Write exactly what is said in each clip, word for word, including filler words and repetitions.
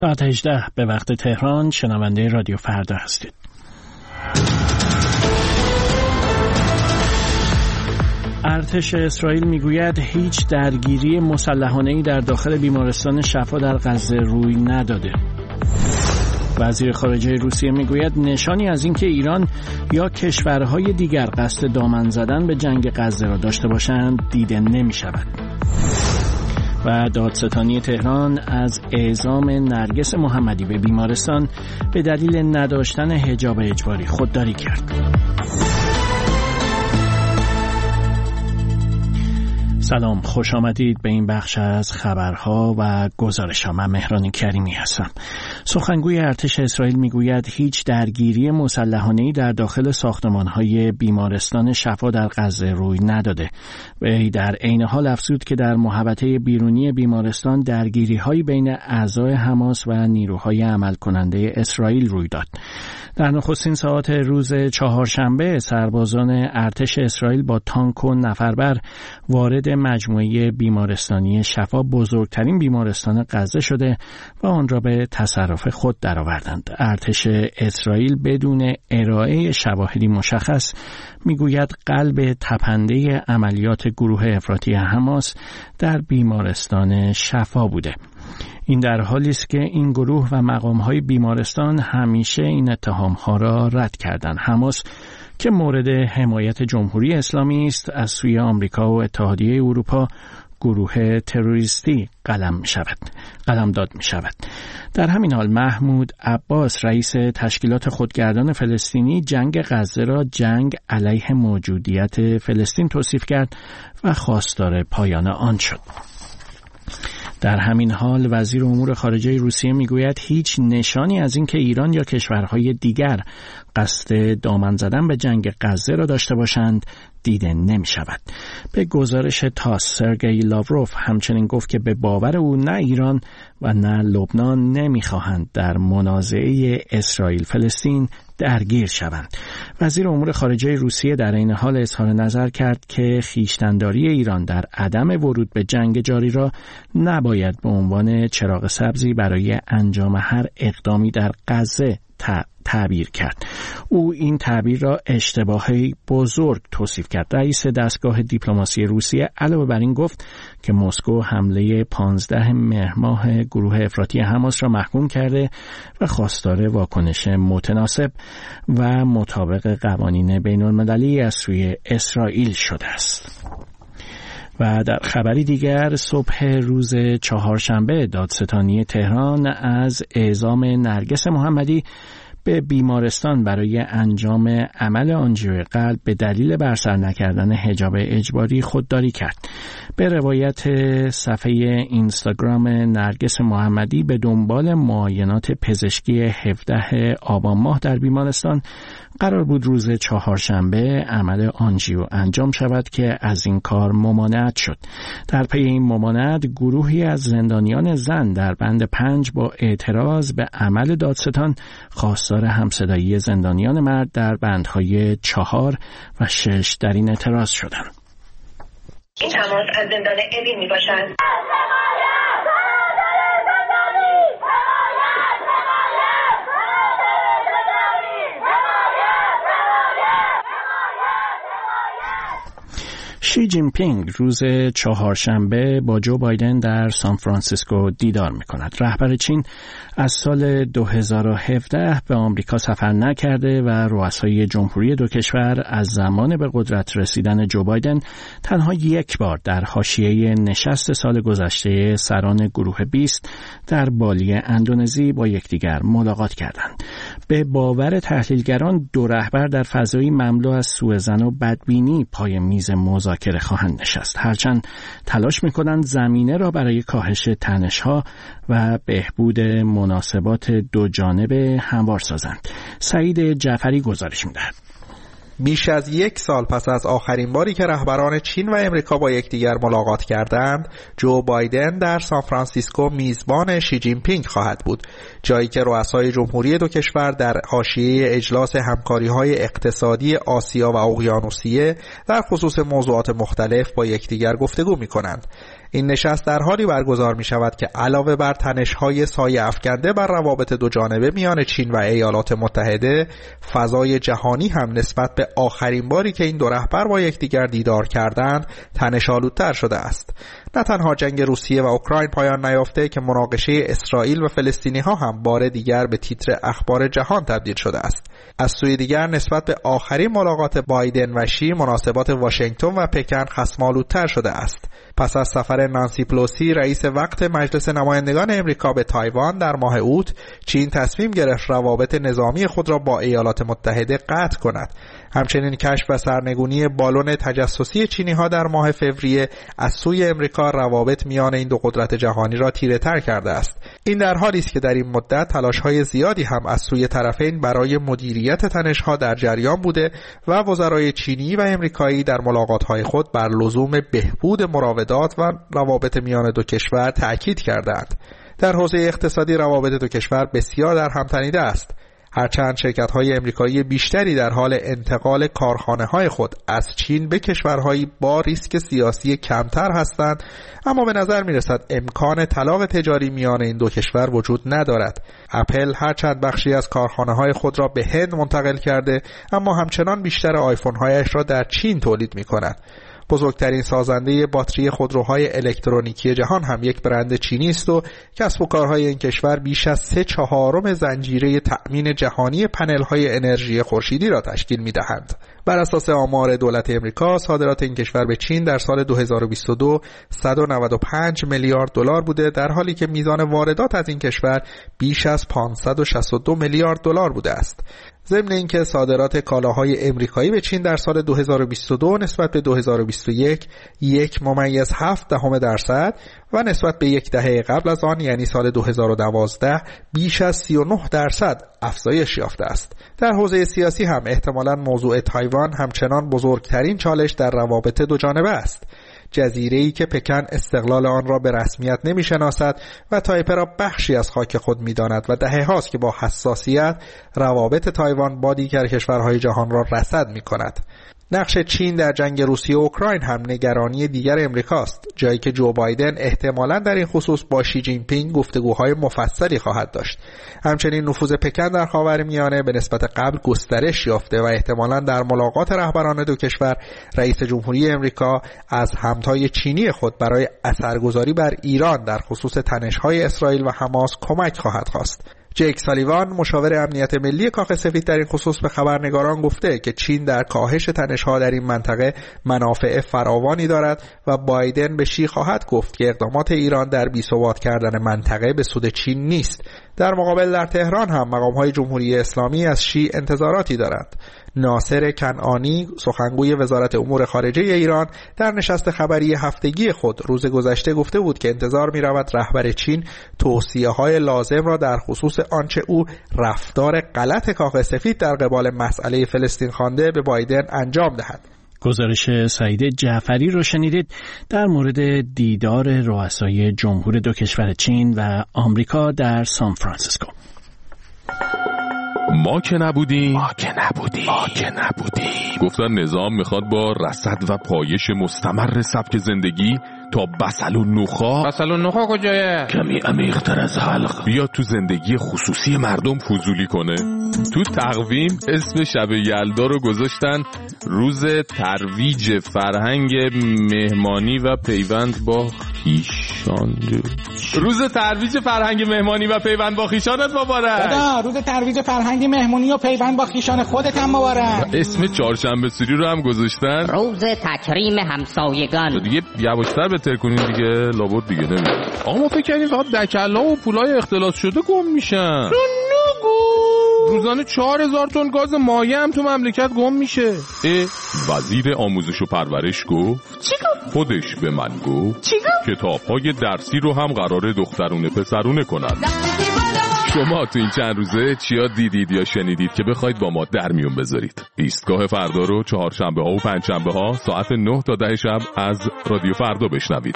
ساعت هجده به وقت تهران. شنونده رادیو فردا هستید. ارتش اسرائیل میگوید هیچ درگیری مسلحانه‌ای در داخل بیمارستان شفا در غزه روی نداده. وزیر خارجه روسیه میگوید نشانی از اینکه ایران یا کشورهای دیگر قصد دامن زدن به جنگ غزه را داشته باشند دیده نمی شود. و دادستانی تهران از اعزام نرگس محمدی به بیمارستان به دلیل نداشتن حجاب اجباری خودداری کرد. سلام، خوش آمدید به این بخش از خبرها و گزارش‌ها. من مهران کریمی هستم. سخنگوی ارتش اسرائیل میگوید هیچ درگیری مسلحانه‌ای در داخل ساختمان‌های بیمارستان شفا در غزه روی نداده. وی در عین حال افزود که در محوطه بیرونی بیمارستان درگیری‌هایی بین اعضای حماس و نیروهای عمل کننده اسرائیل روی داد. در نخستین ساعات روز چهارشنبه سربازان ارتش اسرائیل با تانک و نفربر وارد مجموعه بیمارستانی شفا، بزرگترین بیمارستان غزه شده و آن را به تصرف خود درآوردند. ارتش اسرائیل بدون ارائه شواهدی مشخص میگوید قلب تپنده عملیات گروه افراطی حماس در بیمارستان شفا بوده. این در حالی است که این گروه و مقام‌های بیمارستان همیشه این اتهام‌ها را رد کردند. حماس که مورد حمایت جمهوری اسلامی است از سوی آمریکا و اتحادیه اروپا گروه تروریستی قلم می شود. قلمداد می شود. در همین حال محمود عباس رئیس تشکیلات خودگردان فلسطینی جنگ غزه را جنگ علیه موجودیت فلسطین توصیف کرد و خواستار پایان آن شد. در همین حال وزیر امور خارجه روسیه میگوید هیچ نشانی از اینکه ایران یا کشورهای دیگر قصد دامن زدن به جنگ غزه را داشته باشند دیده نمی شود. به گزارش تاس سرگئی لاوروف همچنین گفت که به باور او نه ایران و نه لبنان نمی خواهند در منازعه اسرائیل فلسطین درگیر شوند. وزیر امور خارجه روسیه در این حال اظهار نظر کرد که خویشتن‌داری ایران در عدم ورود به جنگ جاری را نباید به عنوان چراغ سبزی برای انجام هر اقدامی در غزه تعبیر کرد. او این تعبیر را اشتباهی بزرگ توصیف کرد. رئیس دستگاه دیپلماسی روسیه علاوه بر این گفت که مسکو حمله پانزده مهر ماه گروه افراطی حماس را محکوم کرده و خواستار واکنش متناسب و مطابق قوانین بین المللی از سوی اسرائیل شده است. و در خبری دیگر صبح روز چهارشنبه دادستانی تهران از اعزام نرگس محمدی به بیمارستان برای انجام عمل آنژیو قلب به دلیل برسر نکردن حجاب اجباری خودداری کرد. به روایت صفحه اینستاگرام نرگس محمدی به دنبال معاینات پزشکی هفدهم آبان ماه در بیمارستان قرار بود روز چهارشنبه عمل آنژیو انجام شود که از این کار ممانعت شد. در پی این ممانعت گروهی از زندانیان زن در بند پنج با اعتراض به عمل دادستان خواستار همصدایی زندانیان مرد در بندهای چهار و شش در این اعتراض شدند. این تماس از زندان اوین می باشد. شی جین پینگ روز چهارشنبه با جو بایدن در سان فرانسیسکو دیدار می کند. رهبر چین از سال دو هزار و هفده به آمریکا سفر نکرده و رؤسای جمهوری دو کشور از زمان به قدرت رسیدن جو بایدن تنها یک بار در حاشیه نشست سال گذشته سران گروه بیست در بالی اندونزی با یکدیگر ملاقات کردند. به باور تحلیلگران دو رهبر در فضایی مملو از سوءظن و بدبینی پای میز مذاکره خواهند نشست، هرچند تلاش می‌کنند زمینه را برای کاهش تنش‌ها و بهبود مناسبات دو جانبه هموار سازند. سعید جعفری گزارش می‌دهد. بیش از یک سال پس از آخرین باری که رهبران چین و امریکا با یکدیگر ملاقات کردند، جو بایدن در سانفرانسیسکو میزبان شی جین پینگ خواهد بود، جایی که رؤسای جمهوری دو کشور در حاشیه اجلاس همکاری‌های اقتصادی آسیا و اقیانوسیه در خصوص موضوعات مختلف با یکدیگر گفتگو می‌کنند. این نشست در حالی برگزار می شود که علاوه بر تنش‌های سایه افکنده بر روابط دو جانبه میان چین و ایالات متحده، فضای جهانی هم نسبت به آخرین باری که این دو رهبر با یکدیگر دیدار کردند تنش‌آلودتر شده است. نه تنها جنگ روسیه و اوکراین پایان نیافته که مناقشه اسرائیل و فلسطینی‌ها هم بار دیگر به تیتر اخبار جهان تبدیل شده است. از سوی دیگر نسبت به آخرین ملاقات بایدن و شی مناسبات واشنگتن و پکن خصم‌آلودتر شده است. پس از سفر نانسی پلوسی رئیس وقت مجلس نمایندگان امریکا به تایوان در ماه اوت، چین تصمیم گرفت روابط نظامی خود را با ایالات متحده قطع کند. همچنین کشف و سرنگونی بالون تجسسی چینی ها در ماه فوریه از سوی امریکا روابط میان این دو قدرت جهانی را تیره تر کرده است. این در حالی است که در این مدت تلاش های زیادی هم از سوی طرفین برای مدیریت تنش ها در جریان بوده و وزرای چینی و امریکایی در ملاقات های خود بر لزوم بهبود مراودات و روابط میان دو کشور تأکید کردند. در حوزه اقتصادی روابط دو کشور بسیار در هم تنیده است. هرچند شرکت‌های امریکایی بیشتری در حال انتقال کارخانه‌های خود از چین به کشورهایی با ریسک سیاسی کمتر هستند، اما به نظر می‌رسد امکان طلاق تجاری میان این دو کشور وجود ندارد. اپل هرچند بخشی از کارخانه‌های خود را به هند منتقل کرده، اما همچنان بیشتر آیفون‌هایش را در چین تولید می‌کند. بزرگترین سازنده باتری خودروهای الکترونیکی جهان هم یک برند چینی است و کسب و کارهای این کشور بیش از سه چهارم زنجیره تأمین جهانی پنل‌های انرژی خورشیدی را تشکیل می‌دهند. بر اساس آمار دولت امریکا، صادرات این کشور به چین در سال دو هزار و بیست و دو صد و نود و پنج میلیارد دلار بوده، در حالی که میزان واردات از این کشور بیش از پانصد و شصت و دو میلیارد دلار بوده است. ضمن اینکه صادرات کالاهای امریکایی به چین در سال دو هزار و بیست و دو نسبت به دو هزار و بیست و یک یک ممیز هفت دهم درصد و نسبت به یک دهه قبل از آن یعنی سال دو هزار و دوازده بیش از سی و نه درصد افزایش یافته است. در حوزه سیاسی هم احتمالاً موضوع تایوان همچنان بزرگترین چالش در روابط دو جانبه است. جزیره‌ای که پکن استقلال آن را به رسمیت نمی‌شناسد و تایپه را بخشی از خاک خود می‌داند و دهه هاست که با حساسیت روابط تایوان با دیگر کشورهای جهان را رصد می‌کند. نقش چین در جنگ روسیه و اوکراین هم نگرانی دیگر امریکاست، جایی که جو بایدن احتمالاً در این خصوص با شی جین پینگ گفتگوهای مفصلی خواهد داشت. همچنین نفوذ پکن در خاورمیانه به نسبت قبل گسترش یافته و احتمالاً در ملاقات رهبران دو کشور رئیس جمهوری امریکا از همتای چینی خود برای اثرگذاری بر ایران در خصوص تنش‌های اسرائیل و حماس کمک خواهد خواست. جیک سالیوان مشاور امنیت ملی کاخ سفید در این خصوص به خبرنگاران گفته که چین در کاهش تنش‌ها در این منطقه منافع فراوانی دارد و بایدن به شی خواهد گفت که اقدامات ایران در بی‌ثبات کردن منطقه به سود چین نیست. در مقابل در تهران هم مقام‌های جمهوری اسلامی از شی انتظاراتی دارند. ناصر کنعانی سخنگوی وزارت امور خارجه ایران در نشست خبری هفتگی خود روز گذشته گفته بود که انتظار می‌رود رهبر چین توصیه‌های لازم را در خصوص آنچه او رفتار غلط کاخ سفید در قبال مسئله فلسطین خوانده به بایدن انجام دهد. گزارش سعید جعفری رو شنیدید در مورد دیدار رؤسای جمهور دو کشور چین و آمریکا در سان فرانسیسکو. ما که نبودیم ما که نبودیم ما که نبودیم گفتن نظام میخواد با رصد و پایش مستمر سبک زندگی تا بسل و نخا بسل و نخا کجایه؟ کمی عمیق‌تر از حلق بیا تو زندگی خصوصی مردم فضولی کنه. تو تقویم اسم شب یلدا رو گذاشتن روز ترویج فرهنگ مهمانی و پیوند با خیشان. روز ترویج فرهنگ مهمانی و پیوند با خیشانت مبارک. دادا روز ترویج فرهنگ مهمانی و پیوند با خیشان خودت هم مبارک. اسم چهارشنبه سوری رو هم گذاشتن روز تکریم همسایگان. دیگه یواشتر بهتر کنین دیگه، لابد دیگه نمیدونم. آقا ما فکر کردیم فقط دکلا و پولای اختلاس شده گم میشن. تو نگو روزانه چهار هزار تن گاز مایع هم تو مملکت گم میشه. اه وزیر آموزش و پرورش گفت چی گفت؟ خودش به من گفت چی گفت؟ کتاب‌های درسی رو هم قراره دخترونه پسرونه کنن. شما تو این چند روزه چیا دیدید یا شنیدید که بخواید با ما در میون بذارید؟ ایستگاه فردا رو چهارشنبه ها و پنجشنبه ها ساعت نه تا ده شب از رادیو فردا بشنوید.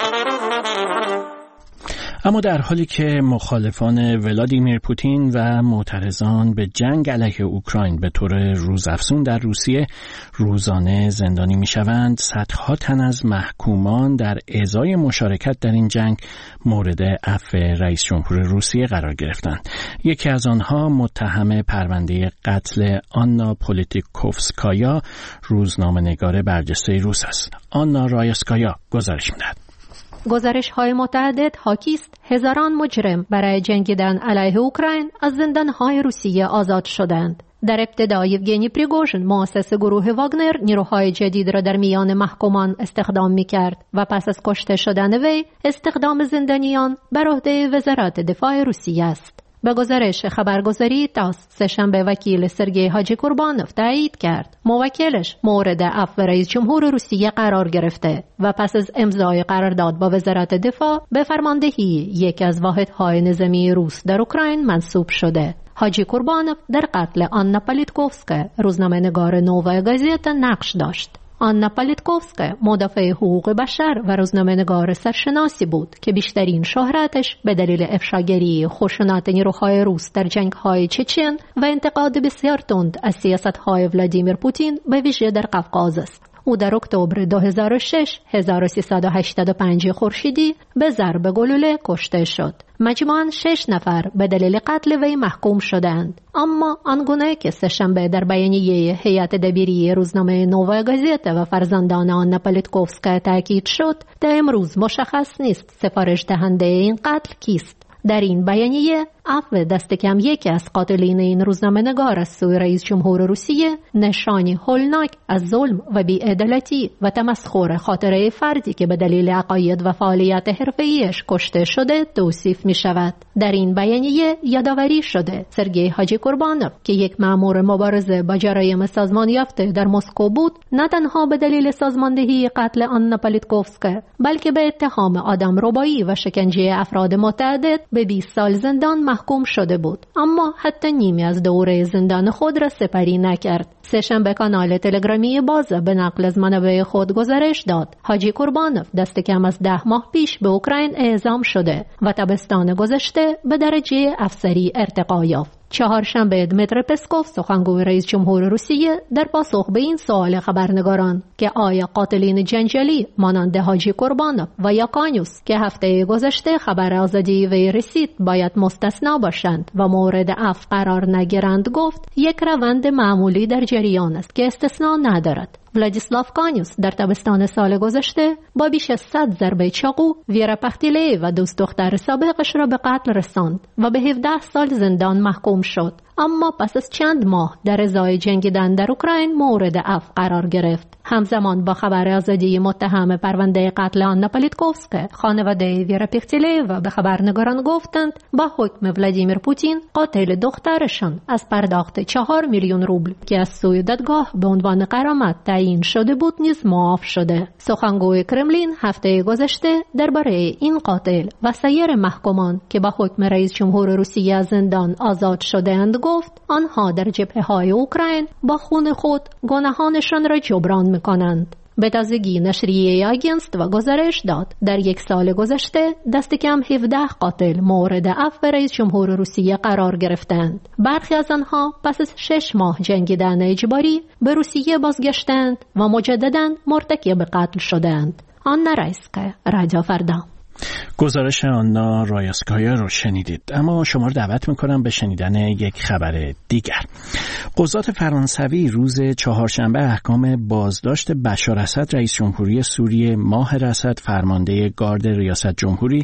اما در حالی که مخالفان ولادیمیر پوتین و معترضان به جنگ علیه اوکراین به طور روزافزون در روسیه روزانه زندانی میشوند، صدها تن از محکومان در ازای مشارکت در این جنگ مورد عفو رئیس جمهور روسیه قرار گرفتند. یکی از آنها متهم پرونده قتل آنا پولیتیکوفسکایا، روزنامه‌نگار برجسته روس است. آنا رایسکایا گزارش می‌دهد. گزارش‌های متعدد حاکی است هزاران مجرم برای جنگیدن علیه اوکراین از زندان‌های روسیه آزاد شدند. در ابتدا یوگنی پریگوژن، مؤسس گروه واگنر، نیروهای جدید را در میان محکومان استخدام می‌کرد و پس از کشته شدن وی استخدام زندانیان بر عهده وزارت دفاع روسیه است. به گزارش خبرگزاری تاس سه‌شنبه وکیل سرگئی حاجی قوربانوف تایید کرد موکلش مورد عفو رئیس جمهور روسیه قرار گرفته و پس از امضای قرارداد با وزارت دفاع به فرماندهی یکی از واحدهای نظامی روس در اوکراین منصوب شده. حاجی قوربانوف در قتل آنا پولیتیکوفسکا، روزنامه‌نگار نووای گازیتا، نقش داشت. آنا پولیتیکوفسکا مدافع حقوق بشر و روزنامه‌نگار سرشناسی بود که بیشترین شهرتش به دلیل افشاگری خشونت نیروهای روس در جنگ‌های چچن و انتقاد بسیار تند از سیاست‌های ولادیمیر پوتین به ویژه در قفقاز است. او در اکتبر دو هزار و شش هزار و سیصد و هشتاد و پنج خورشیدی به ضرب گلوله کشته شد. مجموعاً شش نفر به دلیل قتل وی محکوم شدند. اما آنگونه که سه‌شنبه در بیانیه هیئت دبیری روزنامه نووای گازیتا و فرزندان آنا پولیتیکوفسکا تاکید شد تا امروز مشخص نیست سفارش دهنده این قتل کیست. در این بیانیه عفو دست کم یکی از قاتلین این روزنامه‌نگار از سوی رئیس جمهور روسیه نشانی هولناک از ظلم و بی‌عدالتی و تمسخر خاطره فردی که به دلیل عقاید و فعالیت حرفه‌ایش کشته شده توصیف می شود. در این بیانیه یادآوری شده سرگئی حاجی قوربانوف که یک مأمور مبارزه با جرایم سازمان یافته در مسکو بود، نه تنها به دلیل سازماندهی قتل آنا پولیتیکوفسکا بلکه به اتهام آدمربایی و شکنجه افراد متعدد به بیست سال زندان محکوم شده بود، اما حتی نیمی از دوره زندان خود را سپری نکرد. سه‌شنبه کانال تلگرامی باز به نقل از منابع خود گزارش داد حاجی قوربانوف دست کم از ده ماه پیش به اوکراین اعزام شده و تابستان گذشته به درجه افسری ارتقا یافت. چهارشنبه دمیتری پسکوف، سخنگوی رئیس جمهور روسیه، در پاسخ به این سوال خبرنگاران که آیا قاتلین جنجالی مانند حاجی قوربانوف و یاکانیوس که هفته گذشته خبر آزادی وی رسید باید مستثنا باشند و مورد عفو قرار نگیرند، گفت یک روند معمولی در جریان است که استثنا ندارد. ولادیسلاو کانیوس در تابستان سال گذشته با بیش از صد ضربه چاقو ویرا پختیلی و دوست دختر سابقش را به قتل رساند و به هفده سال زندان محکوم شد، اما پس از چند ماه در ازای جنگیدن در اوکراین مورد عفو قرار گرفت. همزمان با خبر آزادی متهم پرونده قتل آنا پولیتیکوفسکا، خانواده ویرا پختیلیوا به خبرنگاران گفتند با حکم ولادیمیر پوتین قاتل دخترشان از پرداخت چهار میلیون روبل که از سوی دادگاه به عنوان غرامت تعیین شده بود نیز معاف شده. سخنگوی کرملین هفته گذشته درباره این قاتل و سایر محکومان که با حکم رئیس جمهور روسیه از زندان آزاد شده‌اند گفت آنها در جبهه‌های اوکراین با خون خود گناهانشان را جبران می‌کنند. به تازگی نشریه آگنست و گزارش داد در یک سال گذشته دست کم هفده قاتل مورد عفو رئیس جمهور روسیه قرار گرفتند. برخی از آنها پس از شش ماه جنگیدن اجباری به روسیه بازگشتند و مجددا مرتکب قتل شدند. آنا رایسکایا، رادیو فردا. گزارش آنا رایسکایا رو شنیدید. اما شما رو دعوت میکنم به شنیدن یک خبر دیگر. قضات فرانسوی روز چهارشنبه احکام بازداشت بشار اسد رئیس جمهوری سوریه، ماهر اسد فرمانده گارد ریاست جمهوری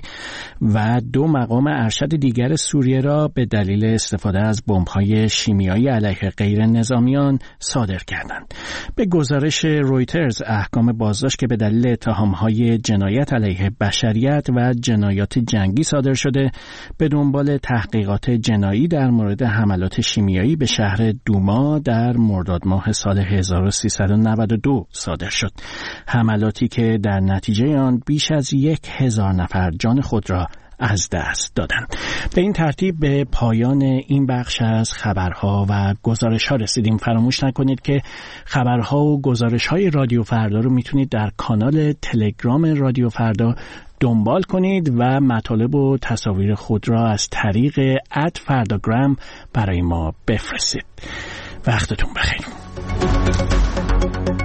و دو مقام ارشد دیگر سوریه را به دلیل استفاده از بمب‌های شیمیایی علیه غیر نظامیان صادر کردند. به گزارش رویترز احکام بازداشت که به دلیل اتهام‌های جنایت علیه بشریت و جنایات جنگی صادر شده به دنبال تحقیقات جنایی در مورد حملات شیمیایی به شهر دوما در مرداد ماه سال هزار و سیصد و نود و دو صادر شد. حملاتی که در نتیجه آن بیش از یک هزار نفر جان خود را از دست دادن. به این ترتیب به پایان این بخش از خبرها و گزارش‌ها رسیدیم. فراموش نکنید که خبرها و گزارش‌های رادیو فردا رو میتونید در کانال تلگرام رادیو فردا دنبال کنید و مطالب و تصاویر خود را از طریق ات فرداگرام برای ما بفرستید. وقتتون بخیر.